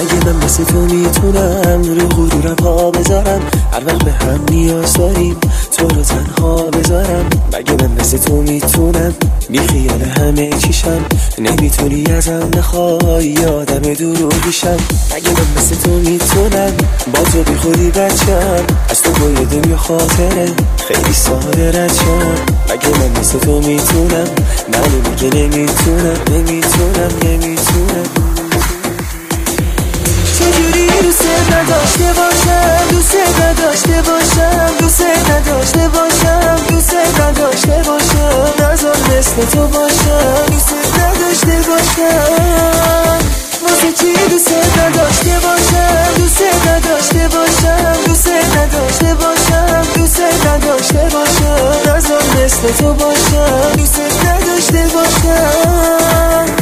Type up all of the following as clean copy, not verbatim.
اگه من مثل تو میتونم رو غرورم ها بذارم، هر وقت به هم نیاز داریم تو رو تنها بذارم. مگه من مثل تو میتونم بی خیال همه چیشم، نمیتونی ازم نخوای یادم دروغیشم. مگه من مثل تو میتونم با تو بی خودی بچم، از تو با دنیا خاطره خیلی ساده رد شم. مگه من مثل تو میتونم، منو میگه نمیتونم. چجوری دوست نداشته باشم، دوست نداشته باشم، دوست نداشته باشم، دوست نداشته باشم، نذار مثل تو باشم، دوست نداشته باشم. واسه چی دوست نداشته باشم، دوست نداشته باشم، دوست نداشته باشم، دوست نداشته باشم، نذار مثل تو باشم، دوست نداشته باشم.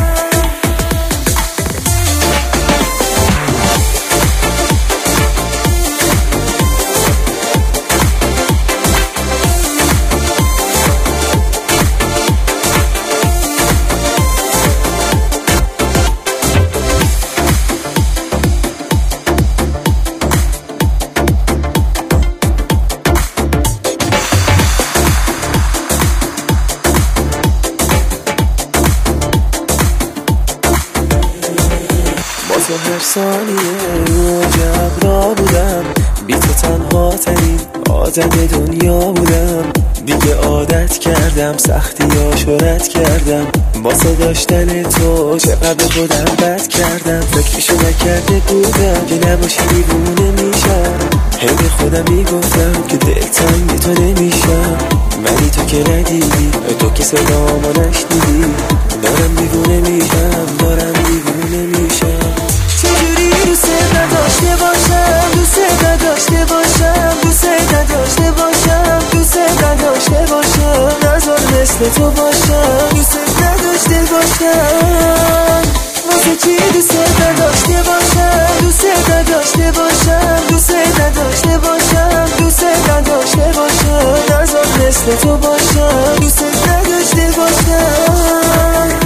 تو هر ثانیه عجب را بودم، بی تو تنها ترین آدم دنیا بودم. دیگه عادت کردم سختی ها شرط کردم، واسه داشتن تو چقدر خودم بد کردم. فکرشو نکرده بودم که نباشی دیوونه میشم، هی به خودم میگفتم که دلتنگ تو نمیشم. ولی تو که ندیدی، تو که صدامو نشنیدی، دارم دیوونه میشم، دارم دیوونه میشم. چجوری دوست نداشته باشم، دوست نداشته باشم، دوست نداشته باشم، دوست نداشته باشم، نذار مثل تو باشم، دوست نداشته باشم. واسه چی دوست نداشته باشم، دوست نداشته باشم، دوست نداشته باشم، دوست نداشته باشم، نذار مثل تو باشم، دوست نداشته باشم.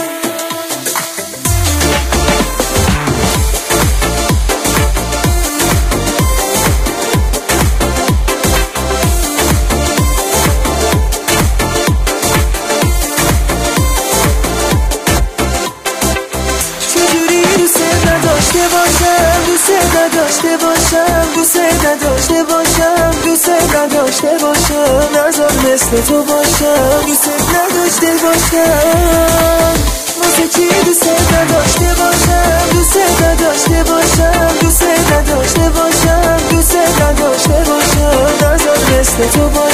دوست نداشته باشم، دوست نداشته باشم، دوست نداشته باشم، نذار مثل تو باشم، دوست نداشته باشم. واسه چی دوست نداشته باشم، دوست نداشته باشم، دوست نداشته باشم، دوست نداشته باشم، نذار مثل تو باشم.